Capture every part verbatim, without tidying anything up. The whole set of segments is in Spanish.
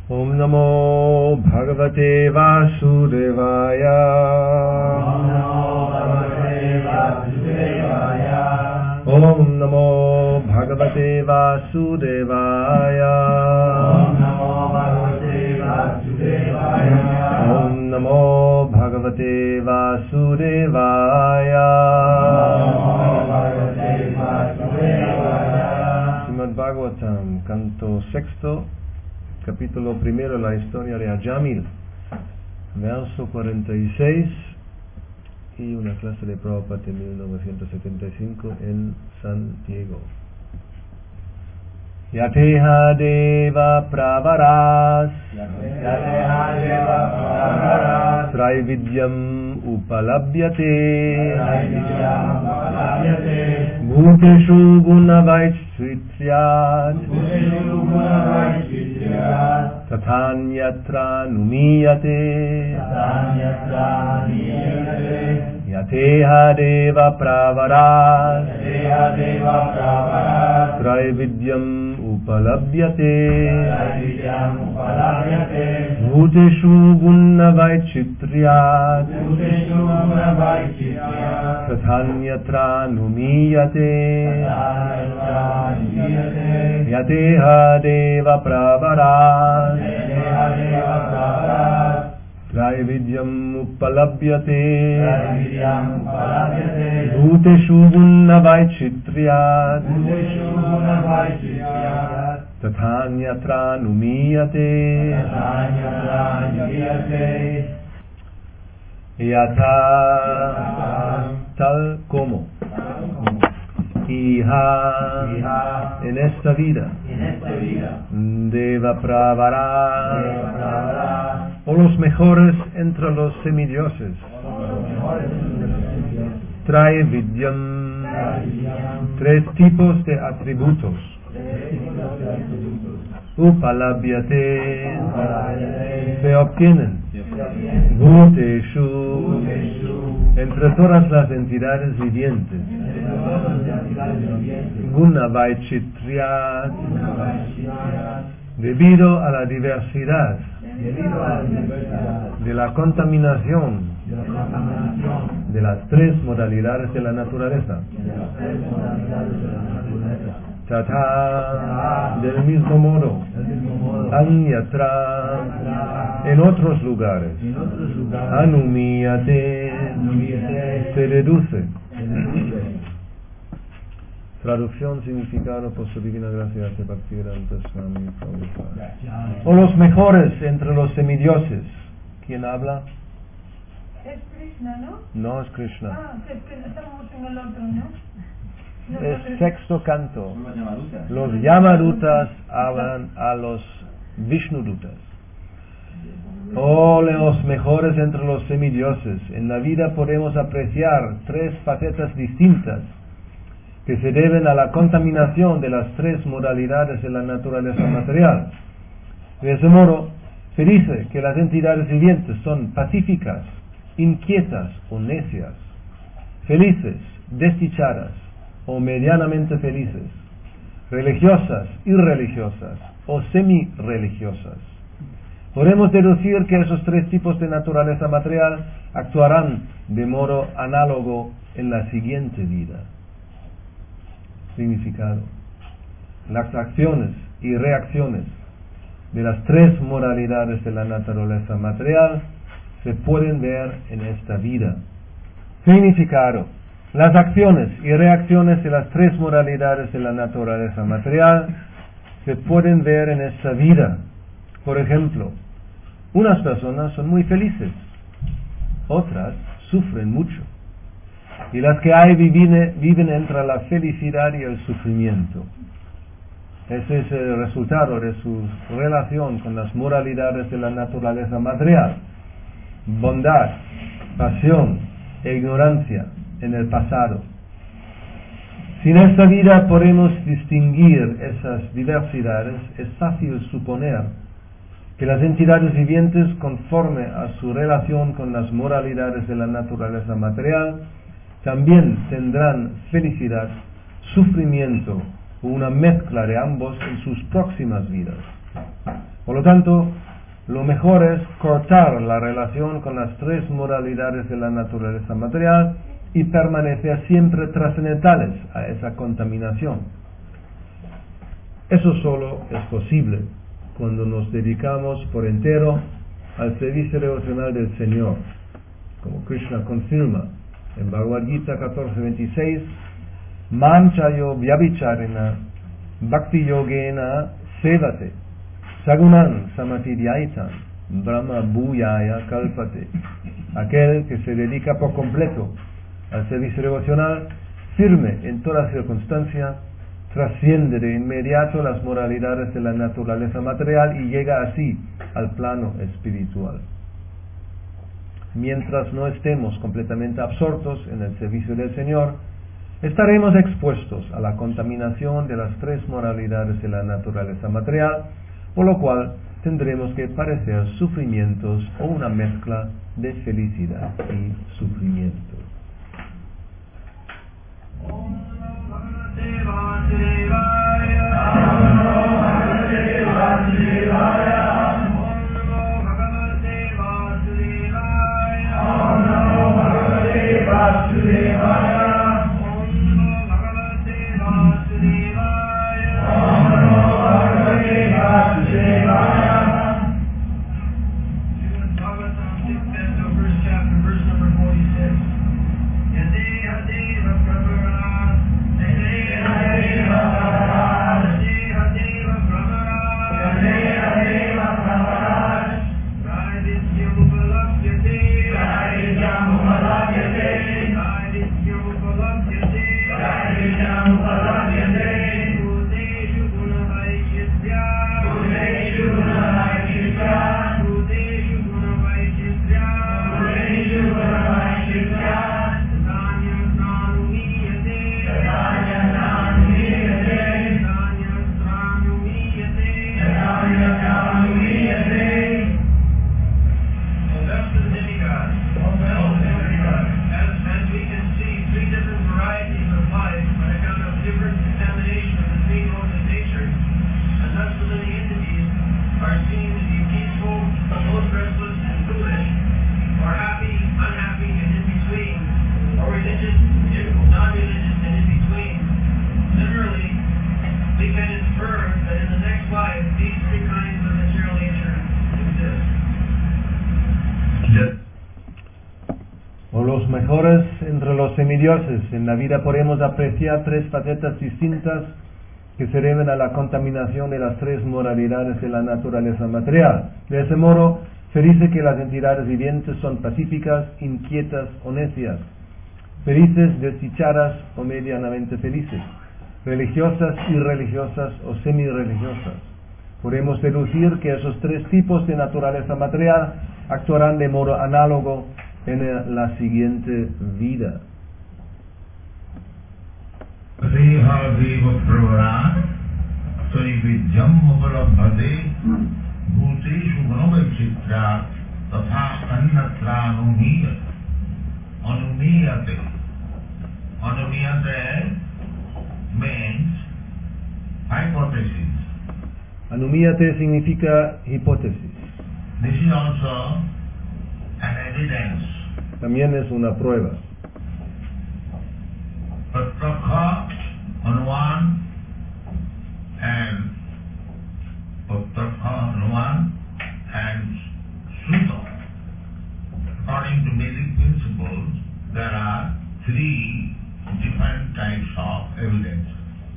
Om Namo Bhagavate Vasudevaya. Om Namo Bhagavate Vasudevaya. Om Namo Bhagavate Vasudevaya. Om Namo Bhagavate Vasudevaya. Om Namo Bhagavate Vasudevaya. Srimad Bhagavatam, canto sexto, capítulo primero, la historia de Ajamil, verso cuarenta y seis, y una clase de Prabhupada de mil novecientos setenta y cinco en San Diego. Yateha deva pravaras, Yateha deva pravaras, Traividyam upalabhyate, Traividyam upalabhyate, Bhuteshu gunavaishrityat, Bhuteshu gunavaishrityat, Tathanyatra numiyate, Tathanyatra niyate, Yateha deva pravaras, Yateha deva pravaras, Traividyam upalabhyate, Traividyam upalabhyate, Bhuteshu gunavaishrityat, Bhuteshu gunavaishrityat, Tathanyatra numiyate, Tathanyatra niyate, Yateha deva pravaras, Yateha deva pravaras, Traividyam upalabhyate, Traividyam upalabhyate, Bhuteshu gunavaishrityat, Bhuteshu gunavaishrityat, Tathanyatra numiyate, Tathanyatra niyate, Yatha tal como, Iha Iha, en esta vida, en esta vida, Deva pravara, deva pravaras, o los mejores entre los semidioses, los mejores trae vidyam, Traividyam, tres tipos de atributos, upalabhyate, upalabhyate, se obtienen, bhuteshu, entre todas las entidades vivientes, gunavaichitriat, debido a la diversidad debido a la diversidad de la contaminación de la contaminación de las tres modalidades de la naturaleza. de las tres modalidades de la naturaleza, Tata, del mismo modo, del mismo modo, anyatra, en otros lugares, en otros lugares, anumiyate, Anumiyate, se reduce. se reduce. Traducción, significado por su divina gracia de Bhaktivedanta Swami Prabhupada. O los mejores entre los semidioses. ¿Quién habla? Es Krishna, ¿no? No es Krishna. Ah, es que estamos en el otro, ¿no? Es Nosotros- sexto canto. Son los Yamadutas. Los Yamadutas hablan a los Vishnudutas. Oh, los mejores entre los semidioses. En la vida podemos apreciar tres facetas distintas que se deben a la contaminación de las tres modalidades de la naturaleza material. De ese modo, se dice que las entidades vivientes son pacíficas, inquietas o necias, felices, desdichadas o medianamente felices, religiosas, irreligiosas o semi-religiosas. Podemos deducir que esos tres tipos de naturaleza material actuarán de modo análogo en la siguiente vida. Significado: las acciones y reacciones de las tres modalidades de la naturaleza material se pueden ver en esta vida. Significado: las acciones y reacciones de las tres modalidades de la naturaleza material se pueden ver en esta vida. Por ejemplo, unas personas son muy felices, otras sufren mucho, y las que hay viven, viven entre la felicidad y el sufrimiento. Ese es el resultado de su relación con las moralidades de la naturaleza material: bondad, pasión e ignorancia en el pasado. Si en esta vida podemos distinguir esas diversidades, es fácil suponer que las entidades vivientes, conforme a su relación con las moralidades de la naturaleza material, también tendrán felicidad, sufrimiento o una mezcla de ambos en sus próximas vidas. Por lo tanto, lo mejor es cortar la relación con las tres moralidades de la naturaleza material y permanecer siempre trascendentales a esa contaminación. Eso solo es posible cuando nos dedicamos por entero al servicio devocional del Señor, como Krishna confirma en Bhagavad Gita catorce veintiséis, Manchayo vyabhicharena bhakti yogena sevate sagunan samatidhyaitam brahma bhuyaya kalpate. Aquel que se dedica por completo al servicio devocional, firme en toda circunstancia, trasciende de inmediato las moralidades de la naturaleza material y llega así al plano espiritual. Mientras no estemos completamente absortos en el servicio del Señor, estaremos expuestos a la contaminación de las tres moralidades de la naturaleza material, por lo cual tendremos que padecer sufrimientos o una mezcla de felicidad y sufrimiento. Los mejores entre los semidioses. En la vida podemos apreciar tres facetas distintas que se deben a la contaminación de las tres moralidades de la naturaleza material. De ese modo, se dice que las entidades vivientes son pacíficas, inquietas o necias, felices, desdichadas o medianamente felices, religiosas, irreligiosas o semirreligiosas. Podemos deducir que esos tres tipos de naturaleza material actuarán de modo análogo en la siguiente vida. Anumíyate significa hipótesis. This is also an evidence. También es una prueba. Pratyakha, Anuman and Pratyakha, Anuman and Sruta. According to basic principles, there are three different types of evidence.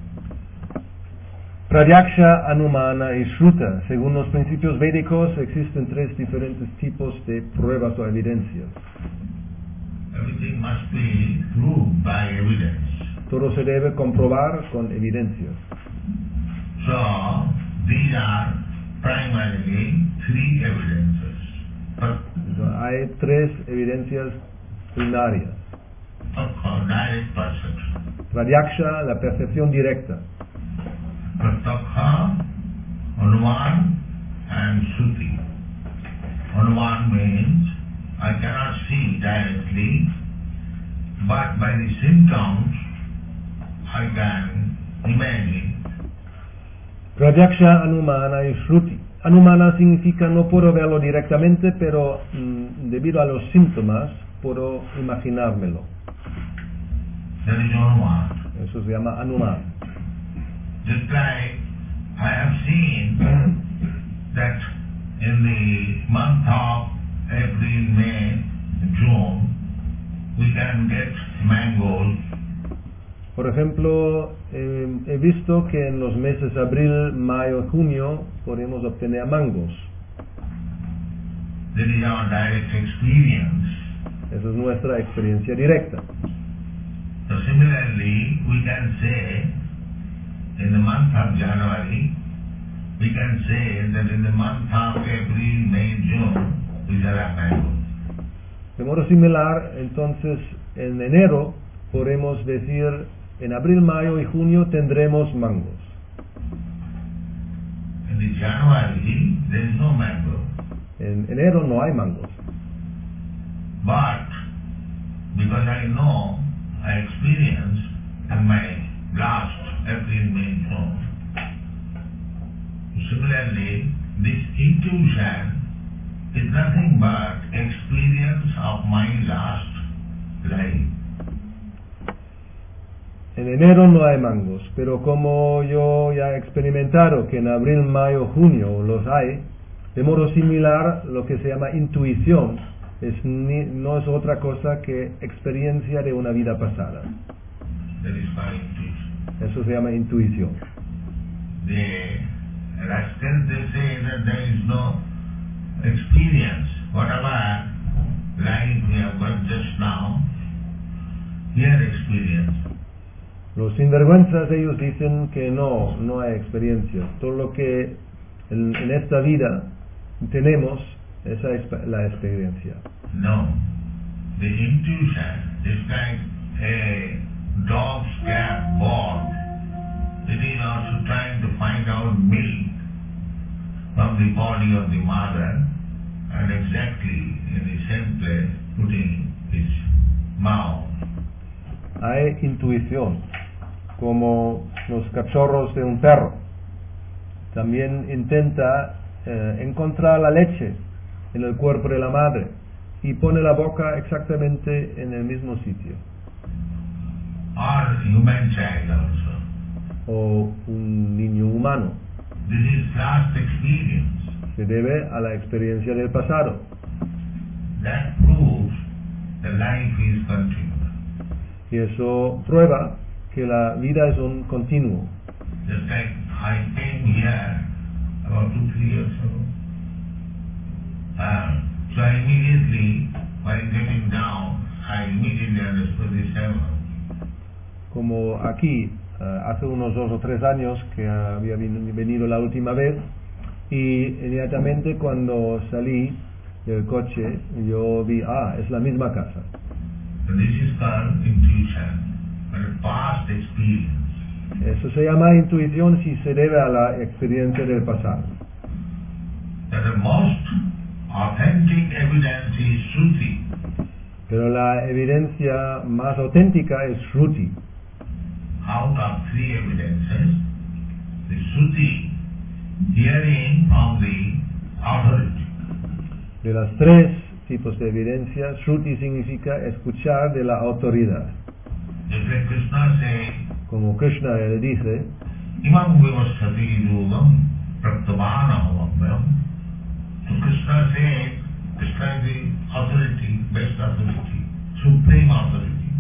Pratyaksha, Anumana y Shruta. Según los principios védicos, existen tres diferentes tipos de pruebas o evidencias. Everything must be proved by evidence. Todo se debe comprobar con evidencias. So, these are primarily three evidences. Entonces, hay tres evidencias primarias. Pratyakha, direct perception. Pratyaksha, la percepción directa. Pratyakha, Anuman and Shruti. Anuman means I cannot see directly, but by the symptoms I can imagine. Pratyaksha, Anumana y Shruti. Anumana significa no puedo verlo directamente, pero mm, debido a los síntomas puedo imaginármelo. That is Anumana. Eso se llama Anumana. Just like I have seen that in the month of April, May, June, we can get mangoes. Por ejemplo, eh, he visto que en los meses abril, mayo y junio podemos obtener mangos. That is our direct experience. Esa es nuestra experiencia directa. So similarly, we can say in the month of January, we can say that in the month of April, May, June, we shall have mangoes. De modo similar, entonces, en enero podemos decir, en abril, mayo y junio tendremos mangos. In the January, there is no mango. En enero no hay mangos. But because I know, I experienced in my last April, May, June. Similarly, this intuition is nothing but experience of my last life. En enero no hay mangos, pero como yo ya he experimentado que en abril, mayo, junio los hay, de modo similar, lo que se llama intuición es ni, no es otra cosa que experiencia de una vida pasada. That is my intuition. Eso se llama intuición. The rascals, they say that there is no experience. Whatever life we have got just now, here experience. Los sinvergüenzas, ellos dicen que no, no hay experiencia. Todo lo que en, en esta vida tenemos, esa es la experiencia. No. The intuition is like a dog's cat born. It is also trying to find out milk from the body of the mother and exactly in the same place putting its mouth. Hay intuición, como los cachorros de un perro. También intenta eh, encontrar la leche en el cuerpo de la madre y pone la boca exactamente en el mismo sitio. Or human child also. O un niño humano. This is last experience. Se debe a la experiencia del pasado. That proves the life is continuous. Y eso prueba que la vida es un continuo. Just like I came here about two, three years ago. Uh, so I immediately, while getting down, I immediately understood the sermon. Como aquí, uh, hace unos dos o tres años que había venido la última vez, y inmediatamente cuando salí del coche, yo vi, ah, es la misma casa. So this is called intuition, a past experience. Eso se llama intuición si se debe a la experiencia del pasado. That the most authentic evidence is Shruti. Pero la evidencia más auténtica es Shruti. Out of three evidences, the Shruti, hearing from the authority. De las tres tipos de evidencia, Shruti significa escuchar de la autoridad. Just like Krishna says, Como Krishna le dice, Imam vivasthati yogam praptavana avamyam. So Krishna says, Krishna is the authority, best authority, supreme authority.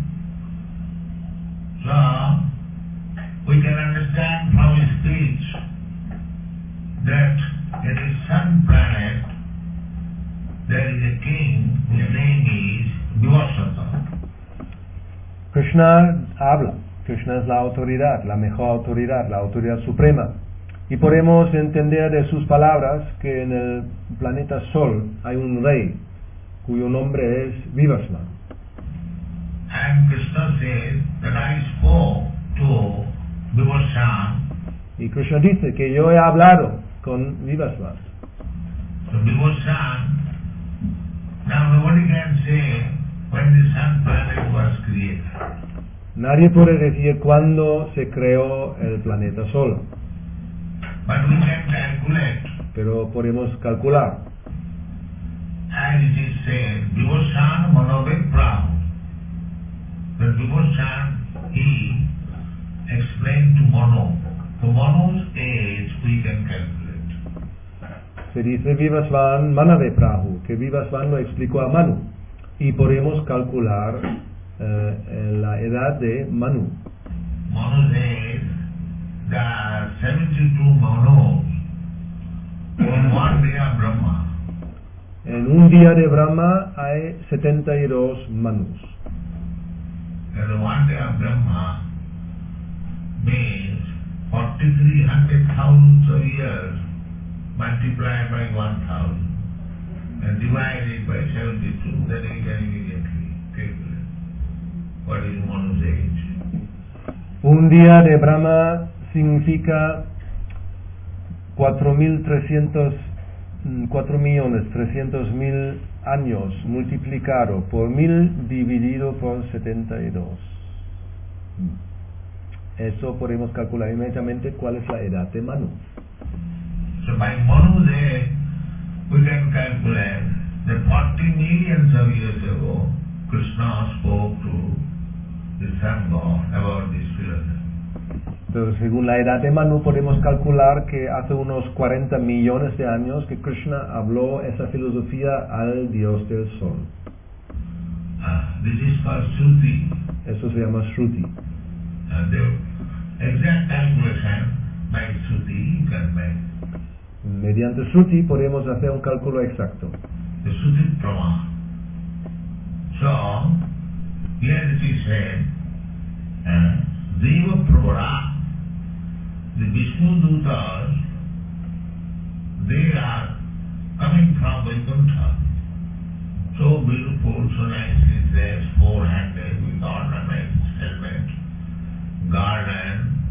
So, we can understand from his speech that in the sun planet there is a king whose name is Vivasvata. Krishna habla. Krishna es la autoridad, la mejor autoridad, la autoridad suprema. Y podemos entender de sus palabras que en el planeta Sol hay un rey cuyo nombre es Vivasva. And Krishna says that I spoke to Vivasvan. Y Krishna dice que yo he hablado con Vivasva. So Vivasvan, now nobody can say when the sun planet was created. Nadie puede decir cuándo se creó el planeta Sol. But we can calculate pero podemos calcular. And it is said, Vibhushan Manove Prahu. The Vibhushan, he explained to Mano. To Mano's age we can calculate. Se dice Vivasvan Manave Prahu, que Vivasvan lo explicó a Manu, y podemos calcular eh, la edad de Manu. Manu says there are seventy-two Manos on one day of Brahma. En un día de Brahma hay setenta y dos Manus. And the one day of Brahma means forty-three hundred thousands of years multiplied by one thousand and divided by seventy-two. Then we can immediately calculate what is Manu's age. Un día de Brahma significa cuatro mil trescientos, cuatro millones trescientos mil años multiplicado por mil dividido por setenta y dos. Eso podemos calcular inmediatamente cuál es la edad de Manu. So by Manu's age, we can calculate that forty millions of years ago, Krishna spoke to the sun god about this philosophy. Pero según la edad de Manu podemos calcular que hace unos cuarenta millones de años que Krishna habló esa filosofía al dios del sol. Uh, this is called Shruti. Eso se llama Shruti. Uh, the exact calculation by Shruti you can make. Mediante Shruti podemos hacer un cálculo exacto. The Shruti Prama. So, here it is said, uh, Deva Pravara, the Vishnu Dutas, they are coming from Vaikuntha. So beautiful, so nicely dressed, four-handed, with ornaments, helmet, garden.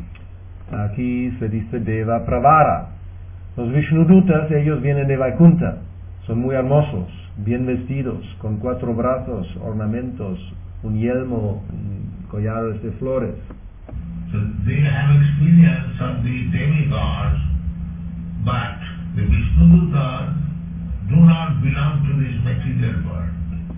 Aquí se dice Deva Pravara. Los Vishnudutas, ellos vienen de Vaikuntha. Son muy hermosos, bien vestidos, con cuatro brazos, ornamentos, un yelmo, collares de flores. So they have experience of the demigods, but the Vishnudutas do not belong to this material world.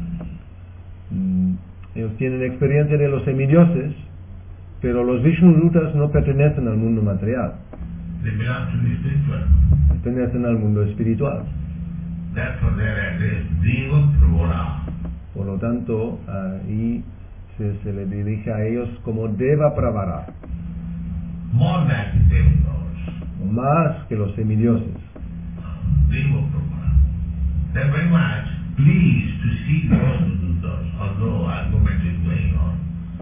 Mm, ellos tienen experiencia de los semidioses, pero los Vishnudutas no pertenecen al mundo material. They belong to the spiritual. Pertenecen al mundo espiritual. Therefore they are addressed Deva Pravara. Por lo tanto, ahí se, se le dirige a ellos como Deva Pravara. More than the demigods. Más que los semidioses. Deva Pravara. They are very much pleased to see the Vishnudutas, although argument is going on.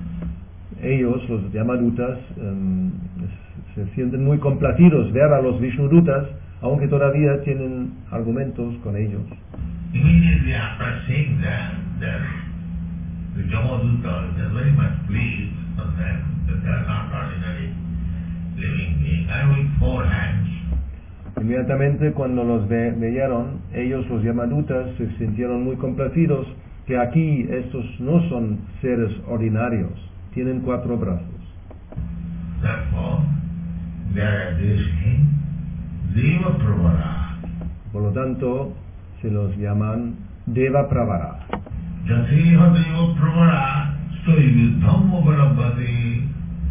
Ellos, los Yamadutas, um, se sienten muy complacidos ver a los Vishnudutas, aunque todavía tienen argumentos con ellos. Immediately after saying that, that the Jamadutas are very much pleased on them, that they are not ordinary living beings, and with four hands. Inmediatamente cuando los ve, veyeron, ellos, los Yamadutas, se sintieron muy complacidos que aquí estos no son seres ordinarios, tienen cuatro brazos. Therefore, they are addressing Deva Pravara. Por lo tanto, se los llaman Deva Pravara. Jateha Deva Pravara Stoividham Uparabhati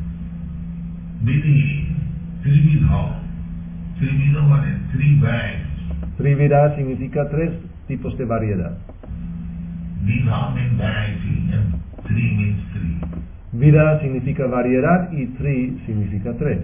Vidhi Trividha. Trividha means three varieties. Trivida significa tres tipos de variedad. Vidha means variety and three means three. Vida significa variedad y tri significa tres.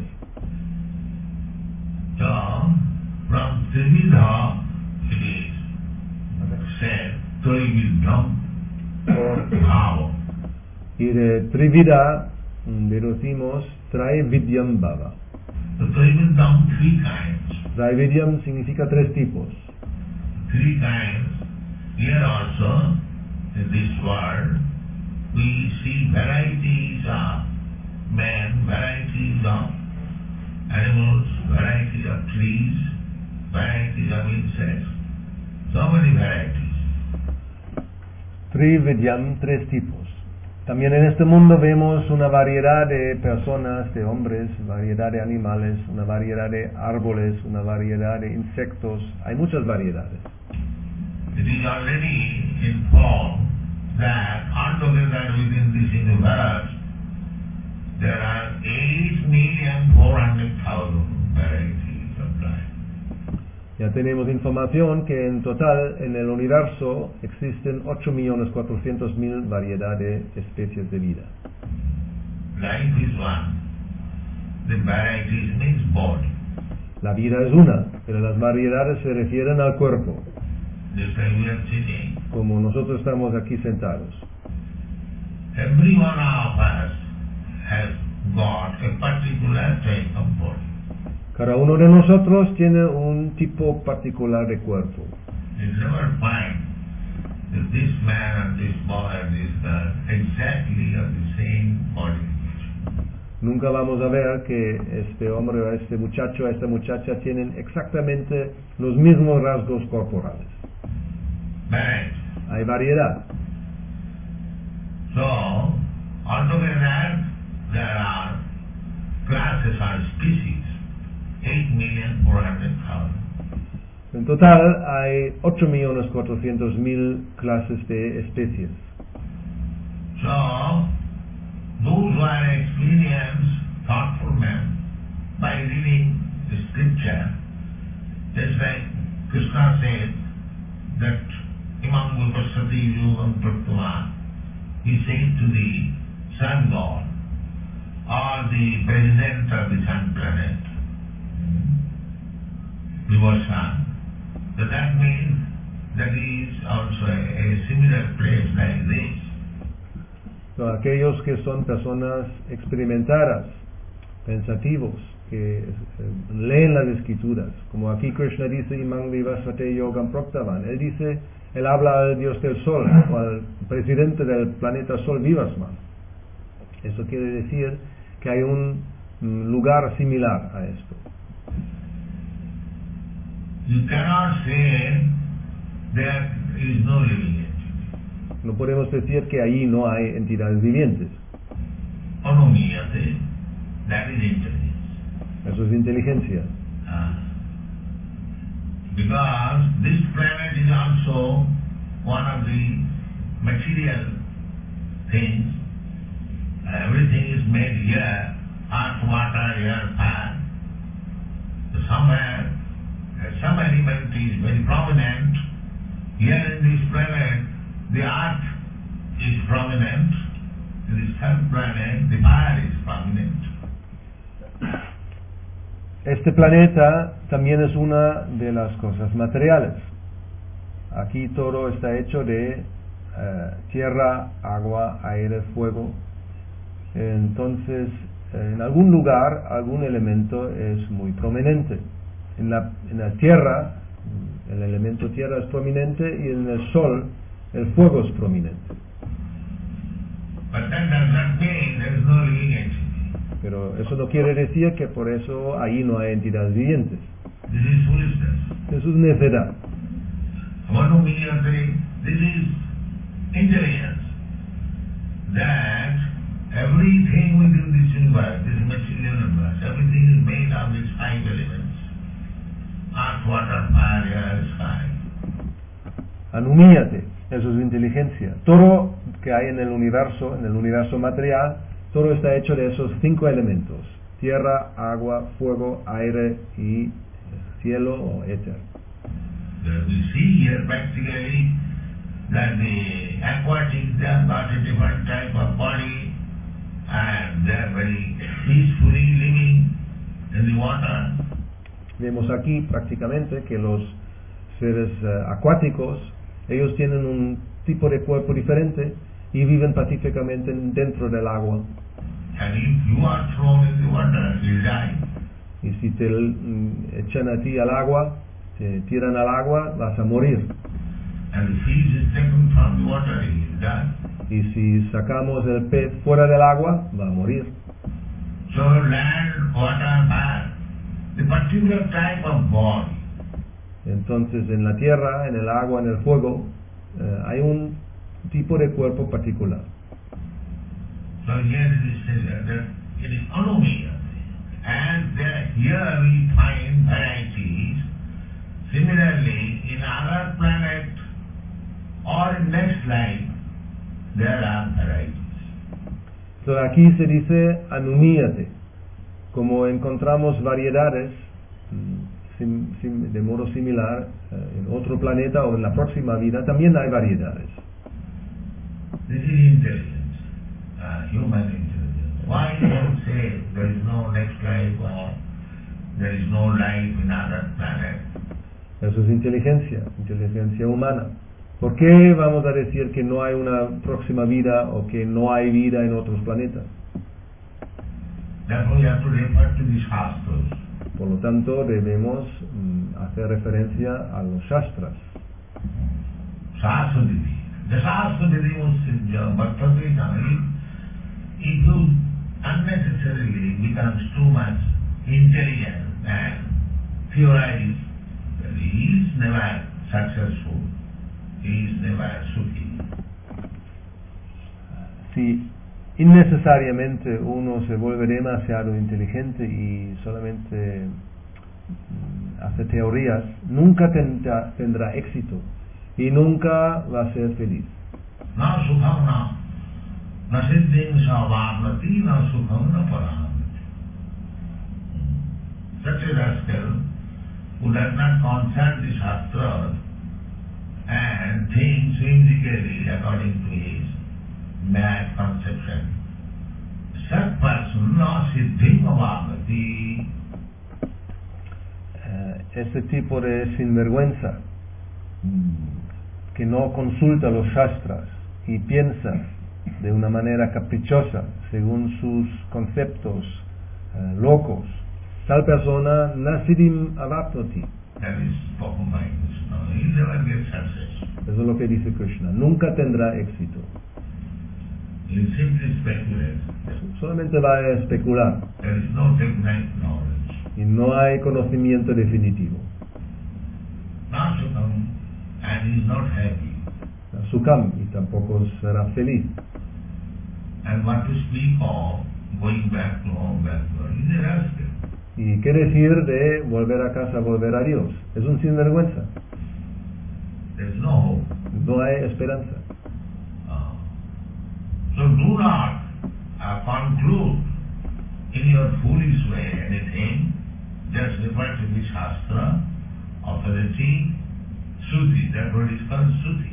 So, from Trividha it is said Trividham Bhava. Y de Trivida deducimos Traividyam Bhava. So Trividham three kinds. Traividyam significa tres tipos. Three kinds. Here also, in this world, we see varieties of men, varieties of animals, varieties of trees, varieties of insects. So many varieties. Trividyam, tres tipos. También en este mundo vemos una variedad de personas, de hombres, variedad de animales, una variedad de árboles, una variedad de insectos. Hay muchas variedades. It is already informed that altogether within this universe there are eight million four hundred thousand varieties of life. Ya tenemos información que en total en el universo existen ocho millones cuatrocientos mil variedades de especies de vida. Life is one. The varieties means body. La vida es una, pero las variedades se refieren al cuerpo, Just like we are sitting. como nosotros estamos aquí sentados. Every one of us has got a particular type of body. Cada uno de nosotros tiene un tipo particular de cuerpo. You never find that this man and this boy and this girl exactly of the same body. Nunca vamos a ver que este hombre o este muchacho o esta muchacha tienen exactamente los mismos rasgos corporales. Variety. Hay variedad. So, altogether there are classes or species, eight million four hundred thousand. En total hay ocho millones cuatrocientos mil clases de especies. So, those who are experienced, thoughtful men, by reading the scripture, just like Krishna said that Imam Gopasati Yogam Prattama, he said to the sun god, or the president of the sun planet, Vivasvan, so that means that is also a, a similar place like this. So, aquellos que son personas experimentadas, pensativos, que eh, leen las escrituras, como aquí Krishna dice Imam Vivasvate Yogam Proktavan, él dice, él habla al dios del sol o al presidente del planeta Sol Vivasvan. Eso quiere decir que hay un mm, lugar similar a esto. You cannot say there is no living entity. No podemos decir que allí no hay entidades vivientes. Anumiyate, that is intelligence. Eso es inteligencia. Ah. Because this planet is also one of the material things. Everything is made here, earth, water, air, fire. So somewhere, uh, some element is very prominent. Here in this planet, the earth is prominent. In this third planet, the fire is prominent. Este planeta también es una de las cosas materiales. Aquí todo está hecho de uh, tierra, agua, aire, fuego. Entonces, en algún lugar, algún elemento es muy prominente. En la, en la tierra, el elemento tierra es prominente y en el sol, el fuego es prominente. But that does not mean there is no living entity. Pero eso no quiere decir que por eso ahí no hay entidades vivientes. This is foolishness. Eso es necedad. Manumiyate, this is intelligence. That everything within this universe, this material universe, everything is made of these five elements. Earth, water, fire, air, sky. Anumíate, eso es inteligencia. Todo que hay en el universo, en el universo material, todo está hecho de esos cinco elementos: tierra, agua, fuego, aire y cielo o éter. We see here practically that the aquatics, they have got a different type of body and they are very peacefully living in the water. Vemos aquí prácticamente que los seres uh, acuáticos, ellos tienen un tipo de cuerpo diferente y viven pacíficamente dentro del agua. And if you are thrown in the water, you die. Y si te mm, echan a ti al agua, te tiran al agua, vas a morir. And the fish is taken from the water, he will die. Y si sacamos el pez fuera del agua, va a morir. So land, water, fire, the particular type of body. Entonces en la tierra, en el agua, en el fuego, eh, hay un tipo de cuerpo particular. So here it is said that it is anomia. And there, here we find varieties. Similarly, in other planet or in next life, there are varieties. So aquí se dice anumíate. Como encontramos variedades sim, sim, de modo similar eh, en otro planeta o en la próxima vida, también hay variedades. This is intelligence, uh, human intelligence. Why do you say there is no next life or there is no life in other planet? Eso es inteligencia, inteligencia humana. ¿Por qué vamos a decir que no hay una próxima vida o que no hay vida en otros planetas? Therefore we have to refer to the Shastras. Por lo tanto, debemos mm, hacer referencia a los Shastras. Shastra-Vidhi. The Shastra-Vidhi was Bhattacharya. If you unnecessarily becomes too much intelligent and theorize, he is never successful. He is never sukhi. Si innecesariamente uno se vuelve demasiado inteligente y solamente mm, hace teorías, nunca tendrá, tendrá éxito y nunca va a ser feliz. Na sukham na, na siddhim savarnati, na sukham na parahamati. Such a rascal who does not consult the Shastras and thinks whimsically according to his mad conception, such person na siddhim avarnati. Uh, ese tipo de sinvergüenza que no consulta los Shastras y piensa de una manera caprichosa según sus conceptos uh, locos, tal persona nasidim avapnoti. That is spoken by Krishna. He will never get success. Eso es lo que dice Krishna. Nunca tendrá éxito. He will simply speculate. Solamente va a especular. There is no definite knowledge. Y no hay conocimiento definitivo. Not to come, and he is not happy. Sukam, y tampoco será feliz. And what to speak of going back to home, back to home, is a rascal. ¿Y qué decir de volver a casa, volver a Dios? Es un sinvergüenza. There is no hope. No hay esperanza. Uh, so do not uh, conclude in your foolish way anything. Just refer to the Shastra, authority, Shruti. That's what is called Shruti.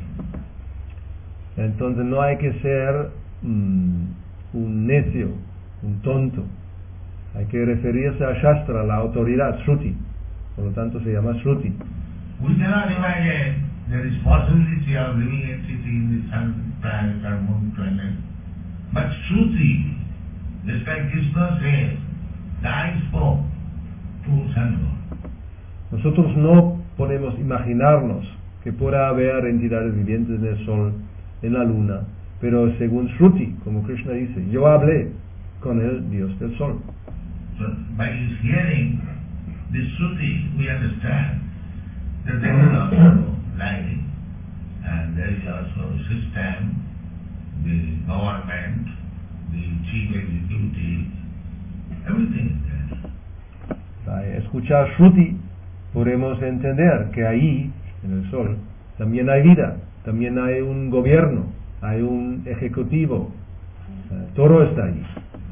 Entonces no hay que ser mm, un necio, un tonto. Hay que referirse a Shastra, la autoridad, Shruti. Por lo tanto se llama Shruti. We cannot imagine there is possibility of living entity in the sun planet or moon planet. But Shruti, just like Krishna says, I spoke to Sandor. Nosotros no podemos imaginarnos que pueda haber entidades vivientes en el sol, en la luna, pero según Shruti, como Krishna dice, yo hablé con el Dios del sol. So by hearing this Shruti, we understand that there is also life, and there is also system, the government, the chief executive, everything is there. Al escuchar Shruti, podemos entender que ahí, en el sol, también hay vida, también hay un gobierno, hay un ejecutivo, todo está ahí.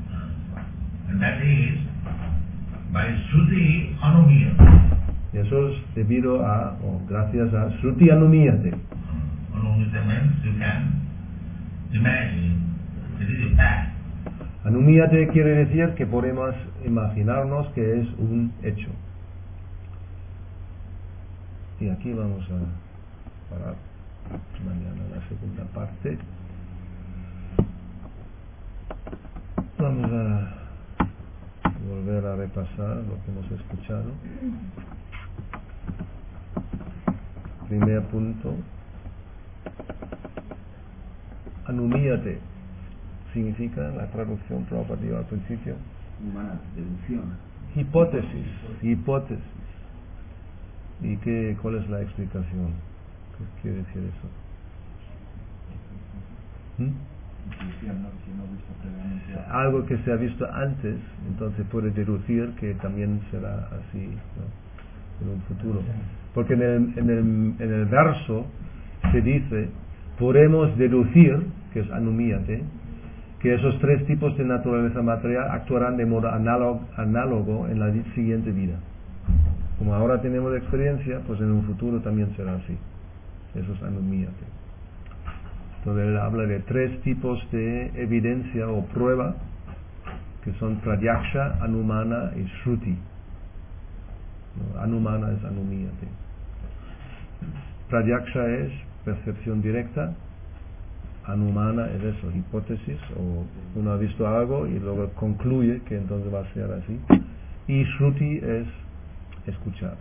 And that is by Shruti Anumya. Y eso es debido a, o gracias a Shruti Anumyate. Anumya means you can imagine it is a fact. Anumyate quiere decir que podemos imaginarnos que es un hecho. Y aquí vamos a parar mañana la segunda parte. Vamos a volver a repasar lo que hemos escuchado. Primer punto. Anumíate significa la traducción propia al principio. Humana, deducción. Hipótesis, hipótesis. ¿Y qué, cuál es la explicación? ¿Qué quiere decir eso? ¿Mm? intuición, ¿no? Si no he visto previamente algo que se ha visto antes, entonces puede deducir que también será así, ¿no? En un futuro. Porque en el, en el, en el verso se dice, podemos deducir, que es anumíate, que esos tres tipos de naturaleza material actuarán de modo análogo, análogo en la siguiente vida. Como ahora tenemos experiencia, pues en un futuro también será así. Eso es anumíate. Entonces él habla de tres tipos de evidencia o prueba, que son pratyaksha, anumana y shruti. ¿No? Anumana es anumíate. Pratyaksha es percepción directa, anumana es eso, hipótesis, o uno ha visto algo y luego concluye que entonces va a ser así. Y shruti es escuchar.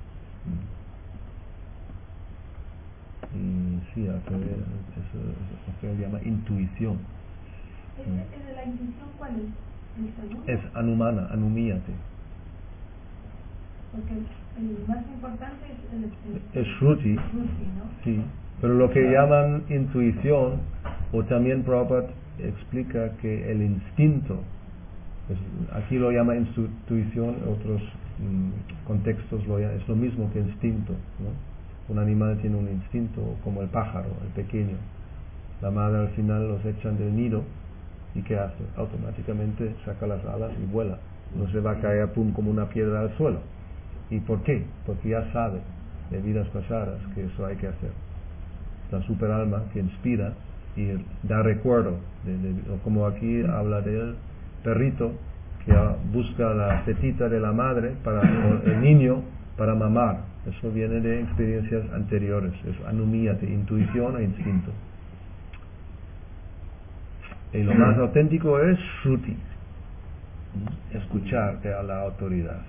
Y sí, eso es lo que se llama intuición. ¿Es de la intuición cuál es? ¿El segundo? Es anumana, anumíate. Porque el más importante es el, el Es shruti, shruti, ¿no? sí. Pero lo que llaman intuición, o también Prabhupada explica que el instinto, es, aquí lo llama intuición, en otros mm, contextos lo llama, es lo mismo que instinto, ¿no? Un animal tiene un instinto, como el pájaro, el pequeño. La madre al final los echan del nido y ¿qué hace? Automáticamente saca las alas y vuela. No se va a caer pum como una piedra al suelo. ¿Y por qué? Porque ya sabe de vidas pasadas que eso hay que hacer. La superalma que inspira y da recuerdo, de, de, como aquí habla del perrito que busca la tetita de la madre para el niño para mamar. Eso viene de experiencias anteriores, es anumíate, intuición o instinto. Y lo más auténtico es shruti, escuchar a la autoridad.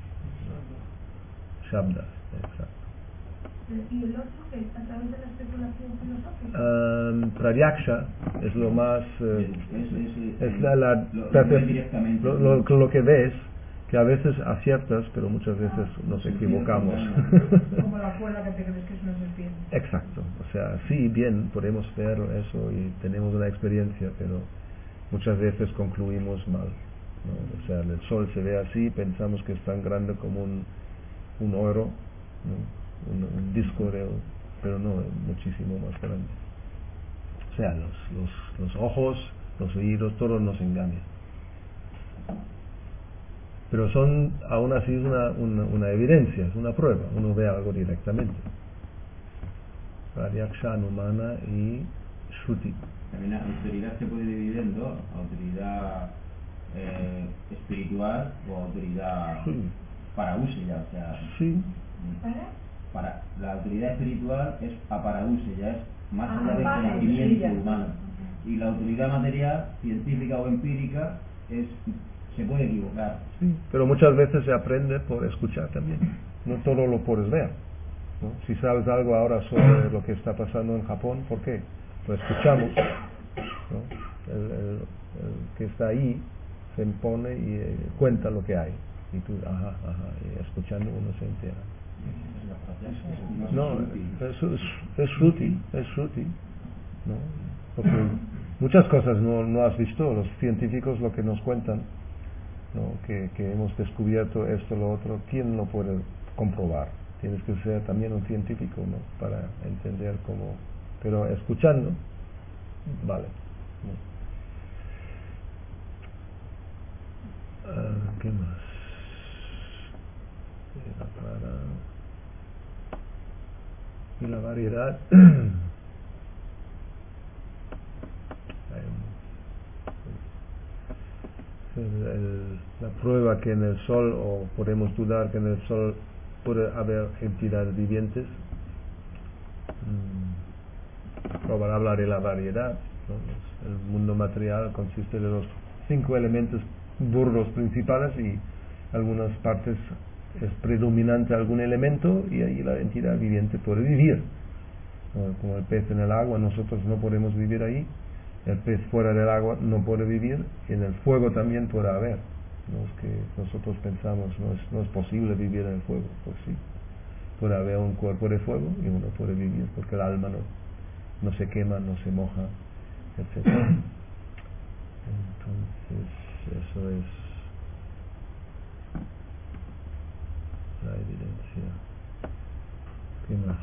Shabdas, exacto. ¿Y el otro que es a través de la especulación filosófica? Um, Pratyaksha es lo más... eh, es, es, es la, la lo, perce- lo, lo, lo, lo que ves, que a veces aciertas, pero muchas veces nos equivocamos. Como la cuerda que te crees que es una serpiente. Exacto, o sea, sí, bien, podemos ver eso y tenemos una experiencia, pero muchas veces concluimos mal, ¿no? O sea, el sol se ve así, pensamos que es tan grande como un, un oro, ¿no? Un, un disco de oro, pero no, es muchísimo más grande. O sea, los, los, los ojos, los oídos, todo nos engaña. Pero son, aún así, es una, una, una evidencia, es una prueba, uno ve algo directamente. Pratyaksha, anumana y shruti. También la autoridad se puede dividir en dos: autoridad eh, espiritual o autoridad Sí. para uso ya, o sea, Sí. ¿Para? para la autoridad espiritual es a para uso, ya es más Ah, allá del vale, conocimiento sí, ya. humano. Y la autoridad material, científica o empírica, es se puede equivocar. Sí, pero muchas veces se aprende por escuchar también. No todo lo puedes ver, ¿no? Si sabes algo ahora sobre lo que está pasando en Japón, ¿por qué? Lo escuchamos, ¿no? El, el, el que está ahí se impone y eh, cuenta lo que hay. Y tú, ajá, ajá, y escuchando uno se entera. No, es, es, es shruti, es shruti, ¿no? Porque muchas cosas no, no has visto, los científicos lo que nos cuentan, ¿no? que, que hemos descubierto esto, lo otro, ¿quién lo puede comprobar? Tienes que ser también un científico, ¿no? Para entender cómo, pero escuchando, vale, ¿no? Uh, ¿qué más? Era para... y la variedad. el, el, la prueba que en el sol, o podemos dudar que en el sol puede haber entidades vivientes. mm, probar a hablar de la variedad, ¿no? El mundo material consiste de los cinco elementos burdos principales y algunas partes es predominante algún elemento y ahí la entidad viviente puede vivir, ¿no? Como el pez en el agua, nosotros no podemos vivir ahí. El pez fuera del agua no puede vivir, y en el fuego también puede haber. No es que nosotros pensamos, no es, no es posible vivir en el fuego, pues sí. Puede haber un cuerpo de fuego y uno puede vivir, porque el alma no, no se quema, no se moja, etcétera. Entonces, eso es la evidencia. ¿Qué más?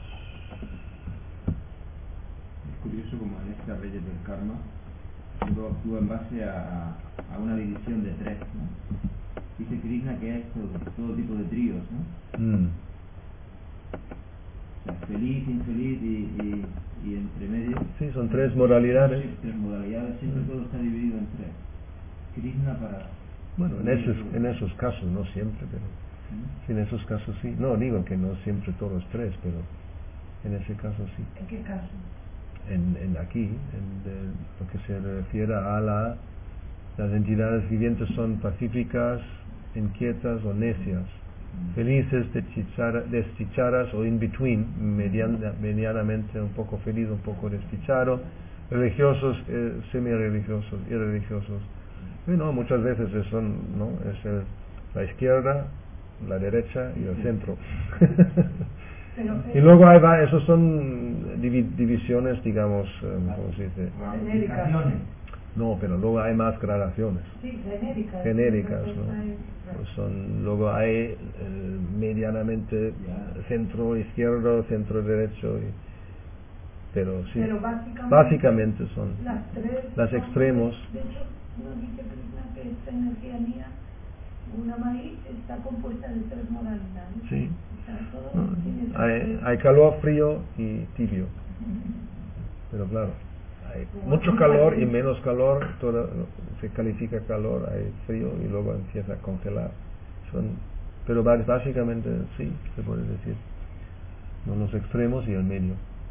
Es curioso como en estas leyes del karma todo actúa en base a, a una división de tres, ¿no? Dice Krishna que es todo, todo tipo de tríos, ¿no? Mm. O sea, feliz, infeliz y, y, y entre medio. Sí, son tres modalidades. Sí, tres modalidades, siempre todo está dividido en tres. Krishna para... Bueno, en esos, en esos casos, no siempre, pero sí, en esos casos sí. No digo que no siempre todos tres, pero en ese caso sí. ¿En qué caso? En, en aquí, en de, lo que se refiere a la, las entidades vivientes son pacíficas, inquietas o necias, felices, desdichara- desdichadas o in between, median, medianamente un poco feliz, un poco desdichado, religiosos, eh, semi-religiosos, irreligiosos. Bueno, muchas veces son, ¿no? Es el, la izquierda, la derecha y el centro. Pero, Y luego hay va, esos son divi- divisiones, digamos, eh, ¿cómo se dice? genéricas. No, pero luego hay más gradaciones. Sí, genéricas. Genéricas, Entonces, ¿no? hay- Pues son, luego hay eh, medianamente centro izquierdo, centro derecho, y, pero sí, Pero básicamente, básicamente son las tres las son- extremos. De hecho, nos dice Krishna que esta energía mía, una maíz, está compuesta de tres modalidades. Sí. O sea, todo No, tiene sus hay, tres- hay calor, frío y tibio, pero claro, hay mucho calor y menos calor, todo, se califica calor, hay frío y luego empieza a congelar. Son, pero ba- básicamente sí, se puede decir, no los extremos y el medio,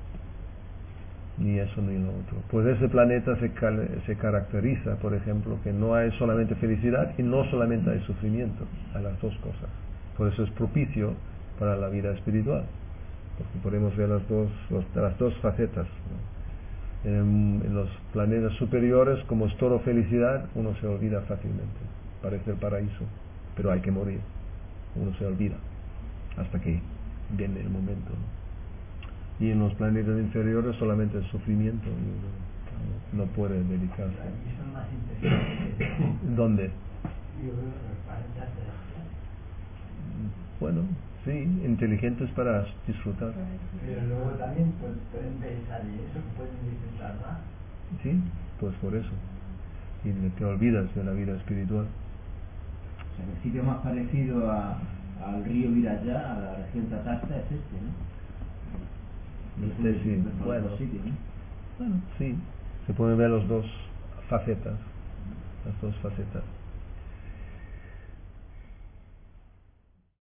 ni eso ni lo otro. Pues ese planeta se, cal- se caracteriza, por ejemplo, que no hay solamente felicidad y no solamente hay sufrimiento, hay las dos cosas. Por eso es propicio para la vida espiritual, porque podemos ver las dos, los, las dos facetas, ¿no? En, en los planetas superiores, como es todo felicidad, uno se olvida fácilmente, parece el paraíso, pero hay que morir, uno se olvida hasta que viene el momento, ¿no? Y en los planetas inferiores solamente el sufrimiento, y no, no puede dedicarse. Aquí son más inteligentes. ¿Dónde? Yo veo los planetas de la Tierra. Bueno, sí, inteligentes para disfrutar. Pero luego también pues, pueden pensar en eso, pueden disfrutar más. Sí, pues por eso. Y te olvidas de la vida espiritual. O sea, el sitio más parecido a, al río Virayá, a la región Tatasta, es este, ¿no? Este sí, Es por bueno. otro sitio, ¿no? Bueno, sí, se pueden ver las dos facetas, las dos facetas.